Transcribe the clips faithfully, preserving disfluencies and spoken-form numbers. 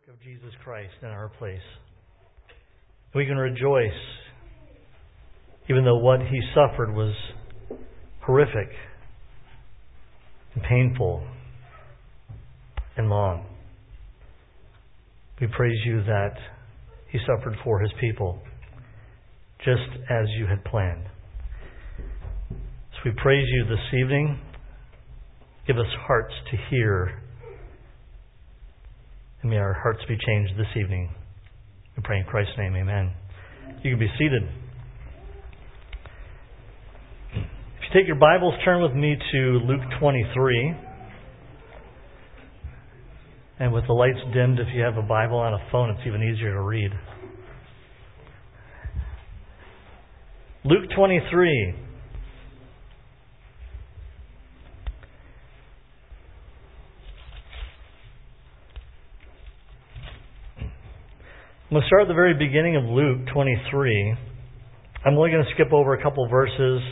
of Jesus Christ in our place. We can rejoice, even though what He suffered was horrific and painful and long. We praise You that He suffered for His people, just as You had planned. So we praise You this evening. Give us hearts to hear. And may our hearts be changed this evening. We pray in Christ's name, amen. You can be seated. If you take your Bibles, turn with me to Luke twenty-three. And with the lights dimmed, if you have a Bible on a phone, it's even easier to read. Luke twenty-three. I'm going to start at the very beginning of Luke twenty-three. I'm only going to skip over a couple verses,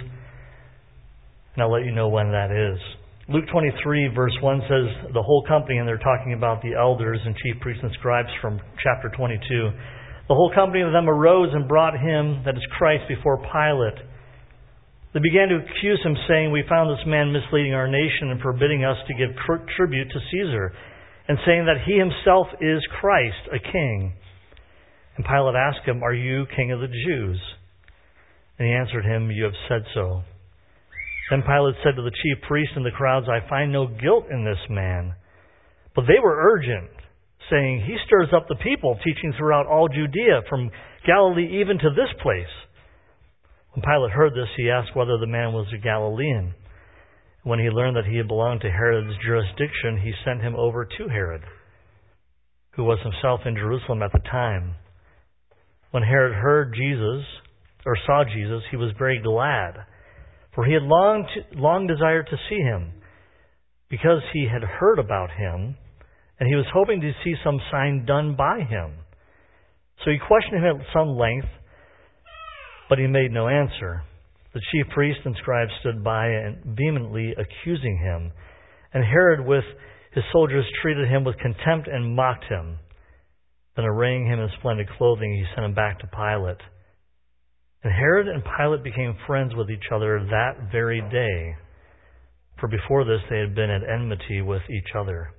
and I'll let you know when that is. Luke twenty-three, verse one says, the whole company, and they're talking about the elders and chief priests and scribes from chapter twenty-two. The whole company of them arose and brought him, that is Christ, before Pilate. They began to accuse him, saying, we found this man misleading our nation and forbidding us to give tribute to Caesar, and saying that he himself is Christ, a king. And Pilate asked him, are you king of the Jews? And he answered him, you have said so. Then Pilate said to the chief priests and the crowds, I find no guilt in this man. But they were urgent, saying, he stirs up the people, teaching throughout all Judea, from Galilee even to this place. When Pilate heard this, he asked whether the man was a Galilean. When he learned that he had belonged to Herod's jurisdiction, he sent him over to Herod, who was himself in Jerusalem at the time. When Herod heard Jesus, or saw Jesus, he was very glad, for he had long, to, long desired to see him, because he had heard about him, and he was hoping to see some sign done by him. So he questioned him at some length, but he made no answer. The chief priests and scribes stood by and vehemently accusing him, and Herod with his soldiers treated him with contempt and mocked him. Then arraying him in splendid clothing, he sent him back to Pilate. And Herod and Pilate became friends with each other that very day, for before this they had been at enmity with each other.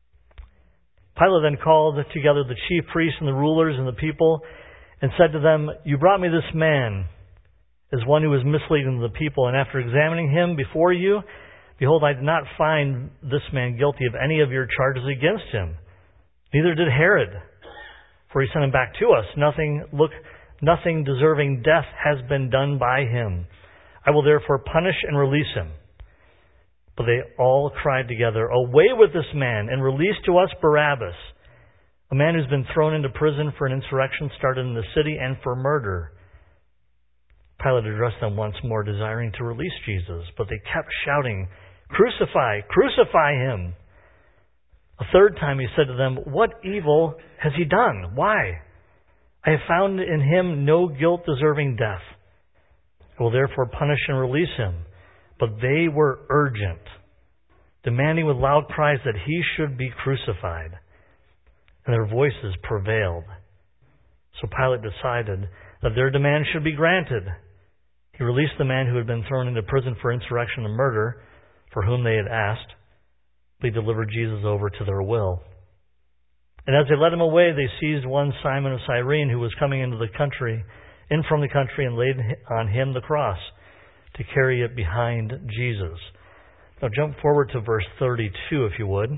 Pilate then called together the chief priests and the rulers and the people, and said to them, you brought me this man as one who was misleading the people, and after examining him before you, behold, I did not find this man guilty of any of your charges against him. Neither did Herod, for he sent him back to us. Nothing, look, nothing deserving death has been done by him. I will therefore punish and release him. But they all cried together, away with this man, and release to us Barabbas, a man who's been thrown into prison for an insurrection started in the city and for murder. Pilate addressed them once more, desiring to release Jesus, but they kept shouting, crucify, crucify him. A third time he said to them, what evil has he done? Why? I have found in him no guilt deserving death. I will therefore punish and release him. But they were urgent, demanding with loud cries that he should be crucified. And their voices prevailed. So Pilate decided that their demand should be granted. He released the man who had been thrown into prison for insurrection and murder, for whom they had asked. They delivered Jesus over to their will. And as they led him away, they seized one Simon of Cyrene, who was coming into the country, in from the country, and laid on him the cross to carry it behind Jesus. Now jump forward to verse thirty-two, if you would.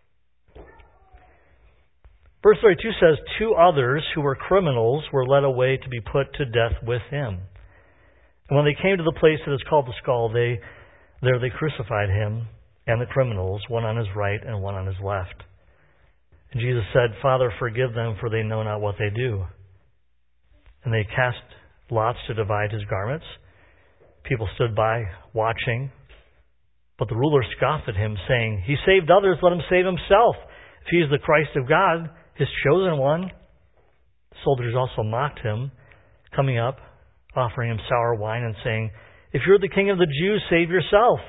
Verse thirty-two says, two others who were criminals were led away to be put to death with him. And when they came to the place that is called the Skull, they there they crucified him and the criminals, one on his right and one on his left. And Jesus said, Father, forgive them, for they know not what they do. And they cast lots to divide his garments. People stood by, watching. But the ruler scoffed at him, saying, he saved others, let him save himself. If he is the Christ of God, his chosen one. The soldiers also mocked him, coming up, offering him sour wine, and saying, if you're the king of the Jews, save yourself.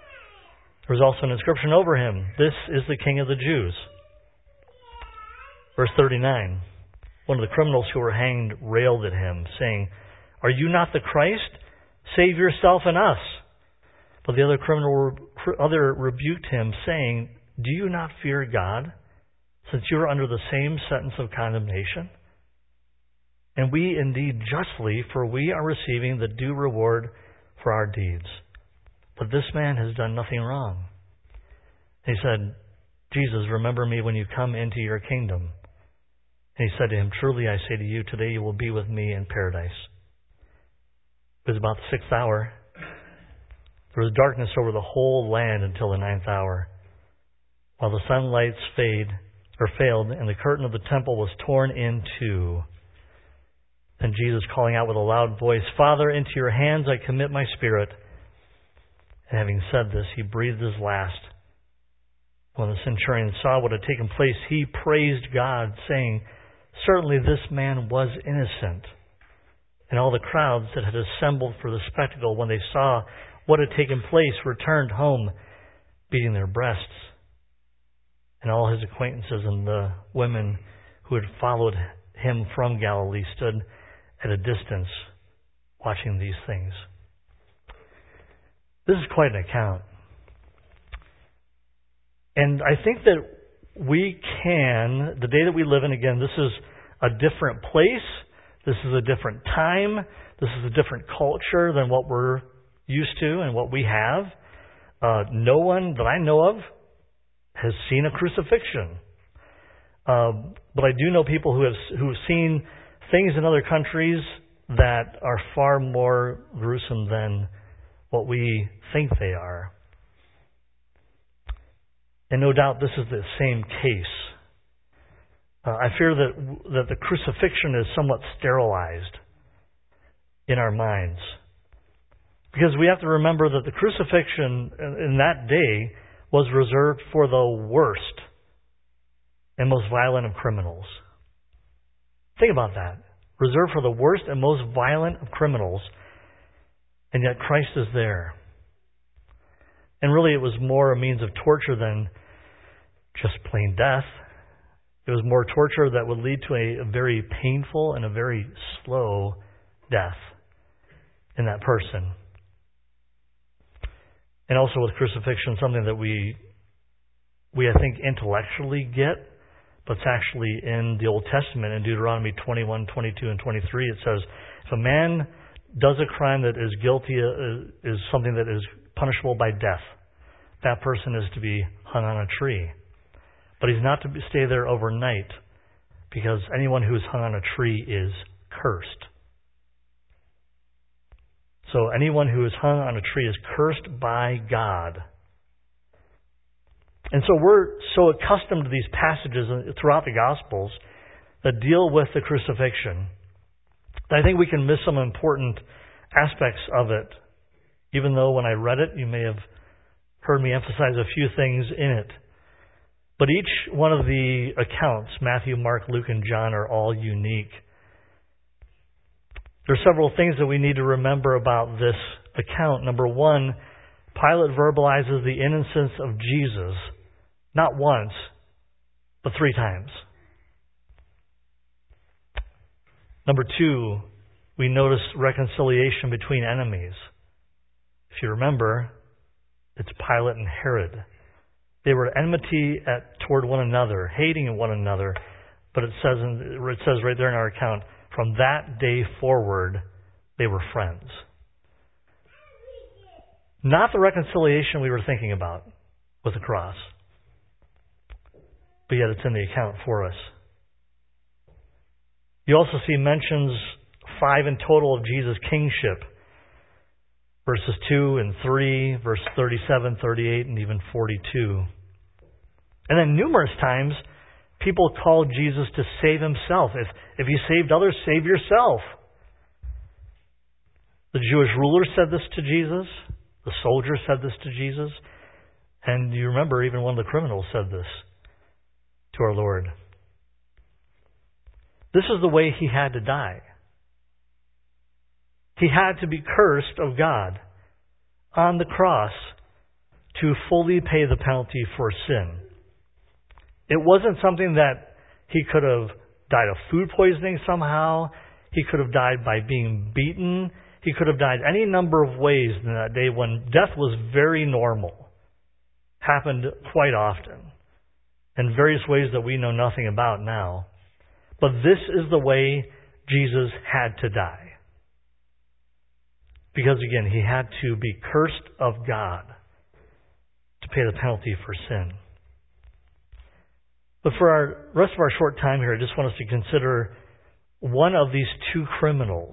There was also an inscription over him, this is the King of the Jews. Verse thirty-nine. One of the criminals who were hanged railed at him, saying, "Are you not the Christ? Save yourself and us." But the other criminal other rebuked him, saying, "Do you not fear God, since you are under the same sentence of condemnation? And we indeed justly, for we are receiving the due reward for our deeds. But this man has done nothing wrong." He said, "Jesus, remember me when you come into your kingdom." And he said to him, "Truly I say to you, today you will be with me in paradise." It was about the sixth hour. There was darkness over the whole land until the ninth hour, while the sunlights fade or failed, and the curtain of the temple was torn in two. Then Jesus, calling out with a loud voice, "Father, into your hands I commit my spirit." And having said this, he breathed his last. When the centurion saw what had taken place, he praised God, saying, "Certainly this man was innocent." And all the crowds that had assembled for the spectacle, when they saw what had taken place, returned home, beating their breasts. And all his acquaintances and the women who had followed him from Galilee stood at a distance watching these things. This is quite an account. And I think that we can, the day that we live in, again, this is a different place. This is a different time. This is a different culture than what we're used to and what we have. Uh, no one that I know of has seen a crucifixion. Uh, but I do know people who have who have seen things in other countries that are far more gruesome than what we think they are. And no doubt this is the same case. Uh, I fear that that the crucifixion is somewhat sterilized in our minds. Because we have to remember that the crucifixion in that day was reserved for the worst and most violent of criminals. Think about that. Reserved for the worst and most violent of criminals, and yet Christ is there. And really it was more a means of torture than just plain death. It was more torture that would lead to a, a very painful and a very slow death in that person. And also with crucifixion, something that we, we I think, intellectually get, but it's actually in the Old Testament, in Deuteronomy twenty-one, twenty-two, and twenty-three. It says, if a man does a crime that is guilty, uh, is something that is punishable by death, that person is to be hung on a tree. But he's not to stay there overnight, because anyone who is hung on a tree is cursed. So anyone who is hung on a tree is cursed by God. And so we're so accustomed to these passages throughout the Gospels that deal with the crucifixion that I think we can miss some important aspects of it. Even though when I read it, you may have heard me emphasize a few things in it. But each one of the accounts, Matthew, Mark, Luke, and John, are all unique. There are several things that we need to remember about this account. Number one, Pilate verbalizes the innocence of Jesus, not once, but three times. Number two, we notice reconciliation between enemies. If you remember, it's Pilate and Herod. They were at enmity at, toward one another, hating one another. But it says, in, it says right there in our account, from that day forward, they were friends. Not the reconciliation we were thinking about with the cross, but yet it's in the account for us. You also see mentions, five in total, of Jesus' kingship. Verses two and three, verse thirty-seven, thirty-eight, and even forty-two. And then numerous times, people called Jesus to save himself. If, if he saved others, save yourself. The Jewish ruler said this to Jesus. The soldier said this to Jesus. And you remember, even one of the criminals said this to our Lord. This is the way he had to die. He had to be cursed of God on the cross to fully pay the penalty for sin. It wasn't something that He could have died of food poisoning somehow. He could have died by being beaten. He could have died any number of ways in that day when death was very normal. Happened quite often in various ways that we know nothing about now. But this is the way Jesus had to die. Because again, he had to be cursed of God to pay the penalty for sin. But for our rest of our short time here, I just want us to consider one of these two criminals.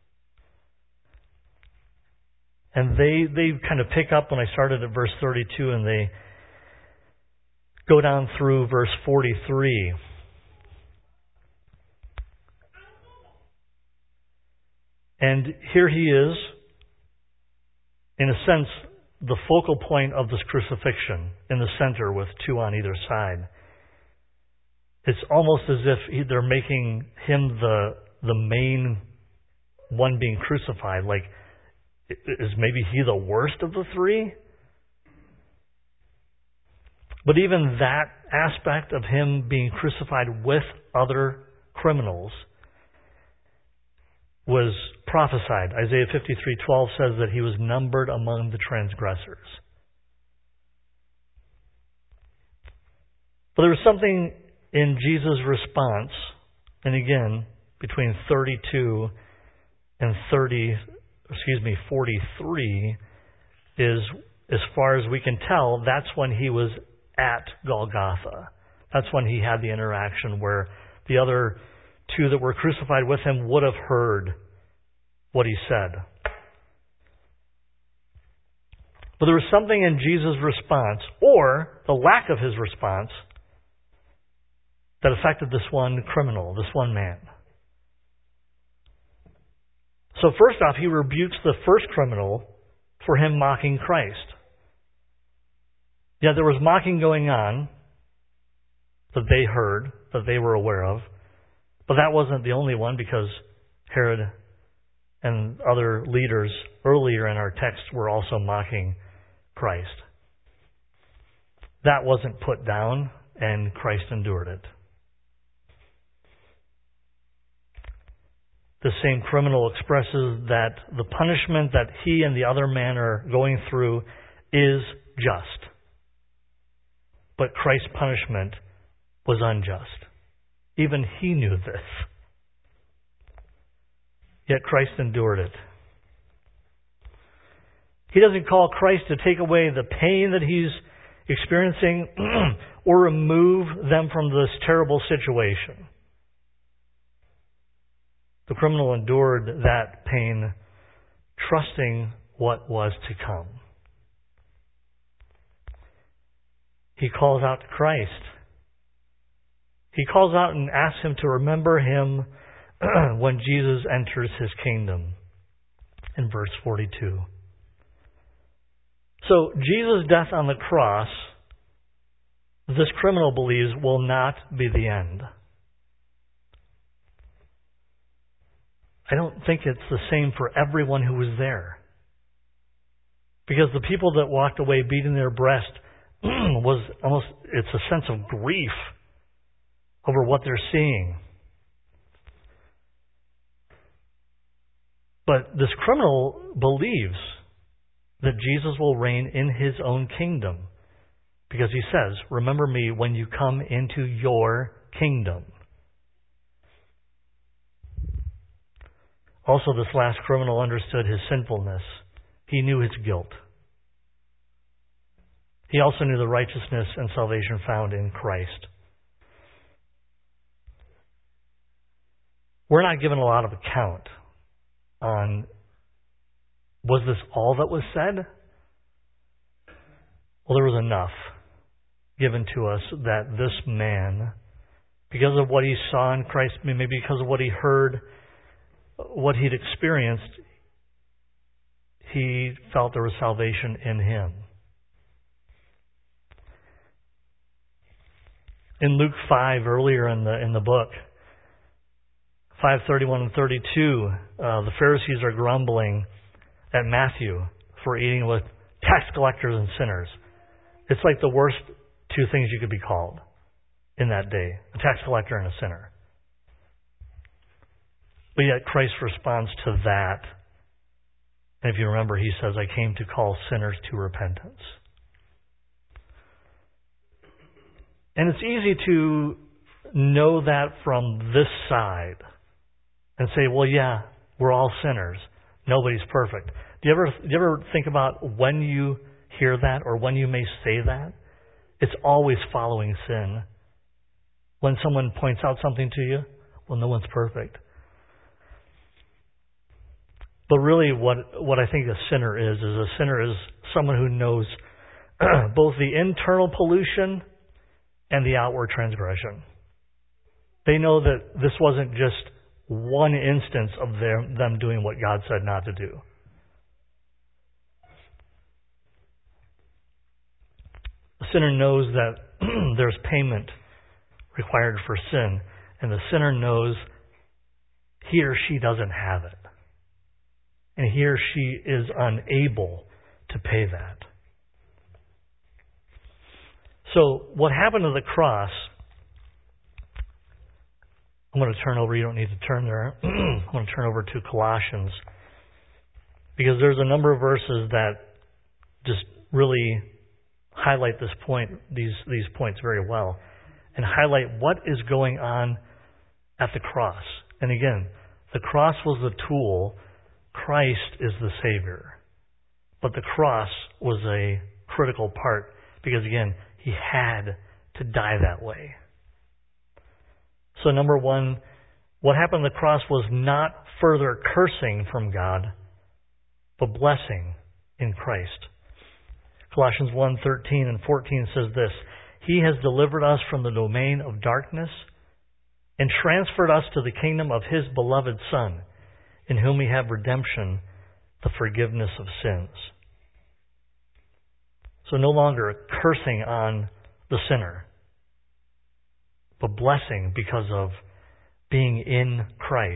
And they, they kind of pick up when I started at verse thirty-two, and they go down through verse forty-three. And here he is, in a sense, the focal point of this crucifixion, in the center with two on either side. It's almost as if they're making him the the main one being crucified. Like, is maybe he the worst of the three? But even that aspect of him being crucified with other criminals was prophesied. Isaiah fifty-three twelve says that he was numbered among the transgressors. But there was something in Jesus' response, and again, between thirty-two and thirty, excuse me, forty-three, is, as far as we can tell, that's when he was at Golgotha. That's when he had the interaction where the other two that were crucified with him would have heard what he said. But there was something in Jesus' response, or the lack of his response, that affected this one criminal, this one man. So first off, he rebukes the first criminal for him mocking Christ. Yeah, there was mocking going on that they heard, that they were aware of. But that wasn't the only one, because Herod and other leaders earlier in our text were also mocking Christ. That wasn't put down, and Christ endured it. The same criminal expresses that the punishment that he and the other man are going through is just. But Christ's punishment was unjust. Even he knew this. Yet Christ endured it. He doesn't call Christ to take away the pain that he's experiencing or remove them from this terrible situation. The criminal endured that pain, trusting what was to come. He calls out to Christ. He calls out and asks him to remember him when Jesus enters his kingdom in verse forty-two. So Jesus' death on the cross, this criminal believes, will not be the end. I don't think it's the same for everyone who was there. Because the people that walked away beating their breast was almost, it's a sense of grief over what they're seeing. But this criminal believes that Jesus will reign in his own kingdom. Because he says, remember me when you come into your kingdom. Also, this last criminal understood his sinfulness. He knew his guilt. He also knew the righteousness and salvation found in Christ. We're not given a lot of account on, was this all that was said? Well, there was enough given to us that this man, because of what he saw in Christ, maybe because of what he heard, what he'd experienced, he felt there was salvation in him. In Luke five, earlier in the in the book, five thirty-one and thirty-two, uh, the Pharisees are grumbling at Matthew for eating with tax collectors and sinners. It's like the worst two things you could be called. in that day, a tax collector and a sinner. But yet Christ responds to that. And if you remember, he says, I came to call sinners to repentance. And it's easy to know that from this side and say, well, yeah, we're all sinners. Nobody's perfect. Do you ever, do you ever think about when you hear that or when you may say that? It's always following sin. When someone points out something to you, well, no one's perfect. But really what, what I think a sinner is, is a sinner is someone who knows both the internal pollution and the outward transgression. They know that this wasn't just one instance of their, them doing what God said not to do. The sinner knows that there's payment required for sin, and the sinner knows he or she doesn't have it. And he or she is unable to pay that. So what happened to the cross, I'm going to turn over, you don't need to turn there, I'm going to turn over to Colossians, because there's a number of verses that just really highlight this point, these, these points very well, and highlight what is going on at the cross. And again, the cross was the tool, Christ is the Savior. But the cross was a critical part, because again, he had to die that way. So number one, what happened on the cross was not further cursing from God, but blessing in Christ. Colossians one thirteen and fourteen says this, He has delivered us from the domain of darkness and transferred us to the kingdom of His beloved Son, in whom we have redemption, the forgiveness of sins. So no longer cursing on the sinner, but blessing because of being in Christ.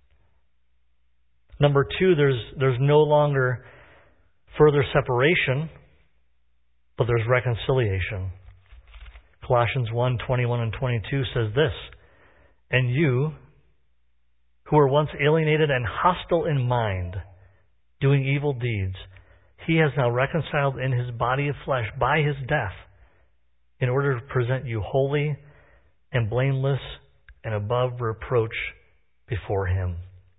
Number two, there's there's no longer further separation, but there's reconciliation. Colossians one twenty-one and twenty-two says this, And you, who were once alienated and hostile in mind, doing evil deeds, He has now reconciled in His body of flesh by His death, in order to present you holy and blameless and above reproach before Him.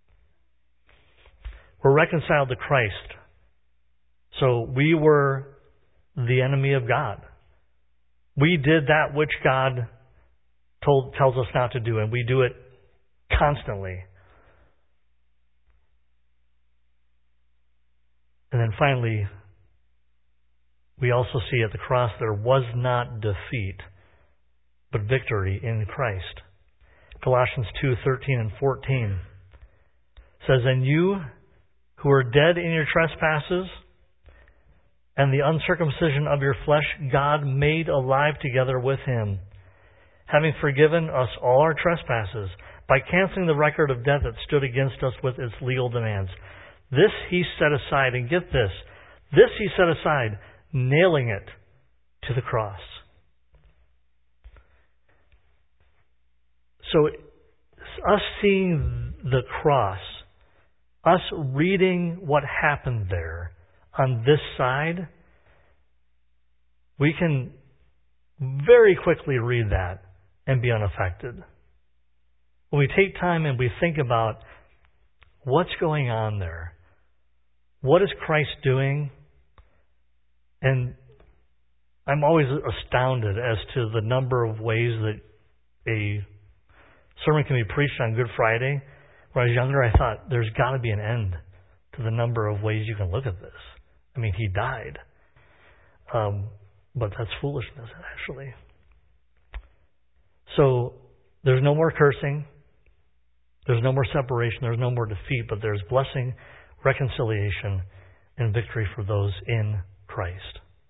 We're reconciled to Christ. So we were the enemy of God. We did that which God told, tells us not to do, and we do it constantly. And then finally, we also see at the cross there was not defeat, but victory in Christ. Colossians two thirteen and fourteen says, And you who are dead in your trespasses and the uncircumcision of your flesh, God made alive together with Him, having forgiven us all our trespasses by canceling the record of debt that stood against us with its legal demands. This He set aside, and get this, this He set aside, nailing it to the cross. So, us seeing the cross, us reading what happened there on this side, we can very quickly read that and be unaffected. When we take time and we think about what's going on there, what is Christ doing? And I'm always astounded as to the number of ways that a sermon can be preached on Good Friday. When I was younger, I thought there's got to be an end to the number of ways you can look at this. I mean, He died. Um, but that's foolishness, actually. So there's no more cursing. There's no more separation. There's no more defeat. But there's blessing, reconciliation, and victory for those in Christ.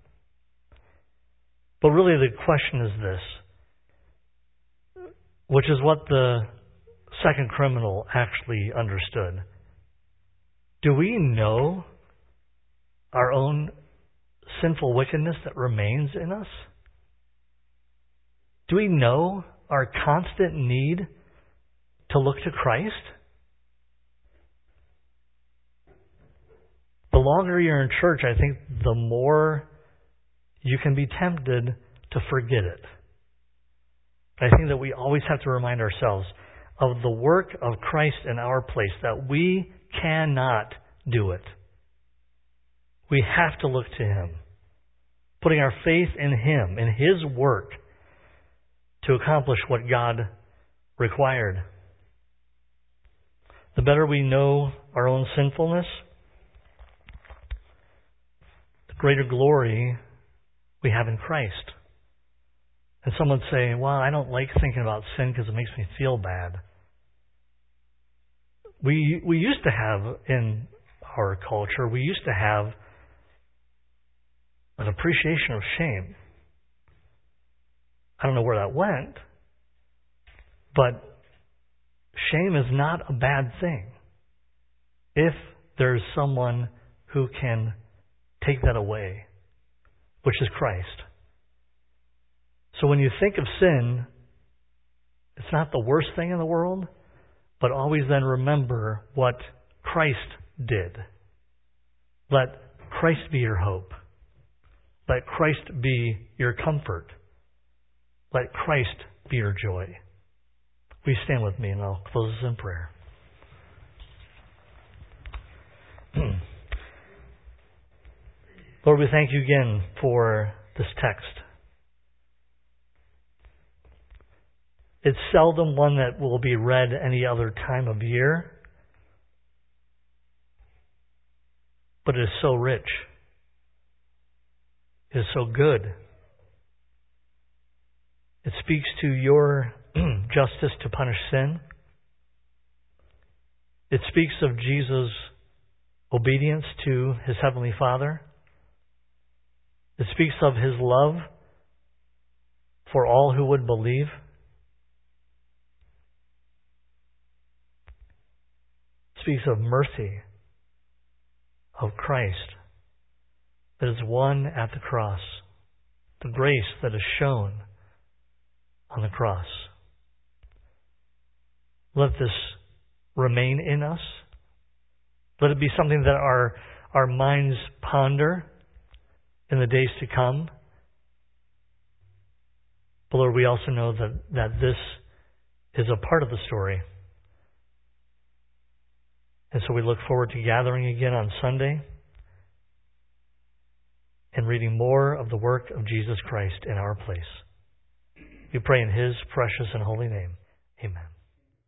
But really the question is this, which is what the second criminal actually understood. Do we know our own sinful wickedness that remains in us? Do we know our constant need to look to Christ? The longer you're in church, I think the more you can be tempted to forget it. I think that we always have to remind ourselves of the work of Christ in our place, that we cannot do it. We have to look to Him, putting our faith in Him, in His work, to accomplish what God required. The better we know our own sinfulness, the greater glory we have in Christ. And some would say, well, I don't like thinking about sin because it makes me feel bad. We we used to have in our culture, we used to have an appreciation of shame. I don't know where that went, but shame is not a bad thing if there's someone who can take that away, which is Christ. So when you think of sin, it's not the worst thing in the world, but always then remember what Christ did. Let Christ be your hope. Let Christ be your comfort. Let Christ be your joy. Will you stand with me and I'll close this in prayer. Lord, we thank you again for this text. It's seldom one that will be read any other time of year, but it is so rich. It is so good. It speaks to your justice to punish sin. It speaks of Jesus' obedience to His Heavenly Father. It speaks of His love for all who would believe. It speaks of mercy of Christ that is won at the cross, the grace that is shown on the cross. Let this remain in us. Let it be something that our, our minds ponder in the days to come. But Lord, we also know that, that this is a part of the story. And so we look forward to gathering again on Sunday and reading more of the work of Jesus Christ in our place. We pray in His precious and holy name. Amen.